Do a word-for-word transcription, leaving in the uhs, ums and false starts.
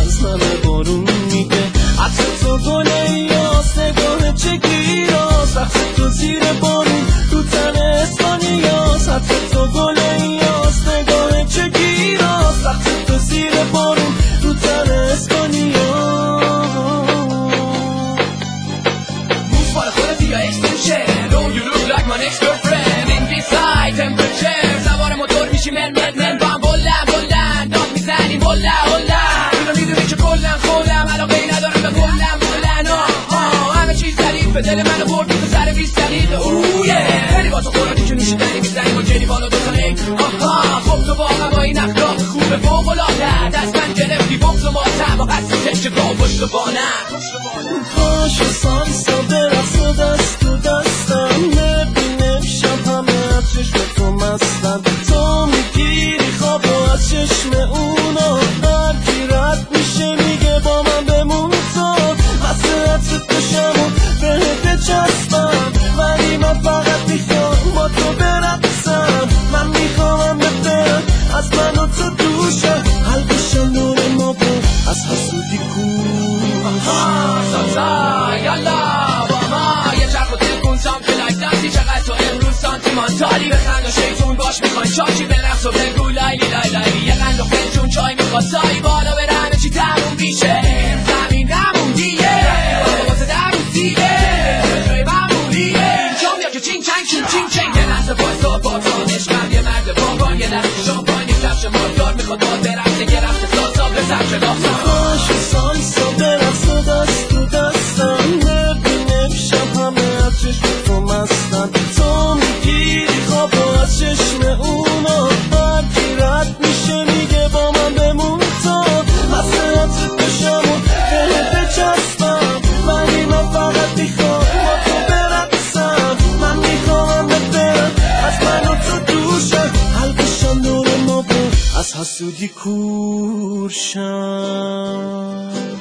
از همه بارون میگه عطر تو گله یاس نگاه چه گیراس رقص تو زیر بارون تو تن اسپانیاس عطر تو گله یاس نگاه چه گیراس رقص تو زیر بارون تو تن اسپانیاس Move for the quality of extension Oh you look like my next girlfriend In this high temperature سوار موتور میشی من من من با هم بلند بلند داد میزنیم هلا هلا اینو میدونی که کلن خودم علاقه ای ندارم به کلن بلند آه همه چیز ظریفه دل منو بردی تو سر بیست دقیقه اوه یه خیلی با تو خوراکی که نوشیدنی میزنیم و جنی بالا دو تا نیک آها خب تو واقعا با این اخلاق خوبه فوق‌العاده دست من گرفتی بغض و ماتم و هستی چشم پشت بانم پاشو سالسا برقص و دست تو دستم ببینم شب همه از چشم تو مستم تو میگیری خواب و از چشم اونا هر کی رد میشه میگه با من بمون تو مسئلت تو شمون بهت بچسبم ولی من فقط میخوام با تو برقصم من میخوام برم از من و تو دوشه حلقشم دور ما بود از حسودی کوش سالسا یالا با ما یه چرخ و دل کن سامتی لایک دانسی چقدر تو امروز سانتیمانتالی بخند و شیطون باش میخوای چاچی برقص و بگو لایلی لای لایلی یه قند و فنجون چای میخواد سایی بالا بره همه چی تموم میشه زمین نمون دیگه بالا واسه درون دیگه جای معمولیه جام بیا که چین چنگ چین چین چنگ یه لحظه بایستا بازان عشقم یه مرد باقان یه لحظه شامپاین یه کفش ماردار میخواد با برقصه یه رفته سالسا به سبچه لاخسان پاشو سالسا برقص و دست تو دستم ببینم شب همه از چشم تو مستم تو میگیری خواب و از چشم اونا هر کی رد میشه میگه با من بمون تو مسئلت تو شمون بهت بچسبم ولی من فقط میخوام با تو برقصم من میخوام برم از من و تو دوشم حلقشم دور ما بود از حسودی کورشم